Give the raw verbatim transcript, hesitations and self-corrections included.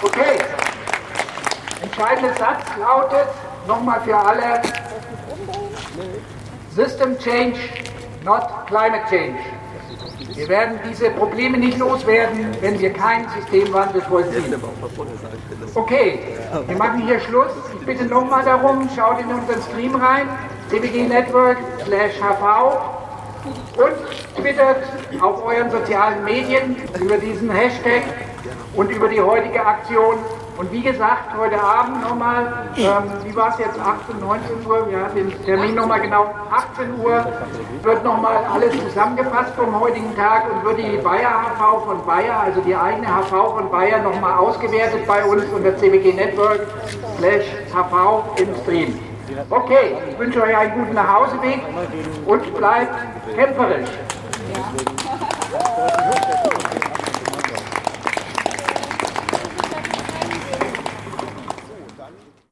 Okay. Entscheidender Satz lautet, nochmal für alle, System Change, not Climate Change. Wir werden diese Probleme nicht loswerden, wenn wir keinen Systemwandel vollziehen. Okay, wir machen hier Schluss. Ich bitte nochmal darum, schaut in unseren Stream rein, c b g network slash h v und twittert auf euren sozialen Medien über diesen Hashtag und über die heutige Aktion. Und wie gesagt, heute Abend nochmal, ähm, wie war es jetzt, achtzehn, neunzehn Uhr, wir hatten den Termin nochmal genau, achtzehn Uhr, wird nochmal alles zusammengefasst vom heutigen Tag und wird die Bayer H V von Bayer, also die eigene H V von Bayer, nochmal ausgewertet bei uns unter c b g network slash h v im Stream. Okay, ich wünsche euch einen guten Nachhauseweg und bleibt kämpferisch.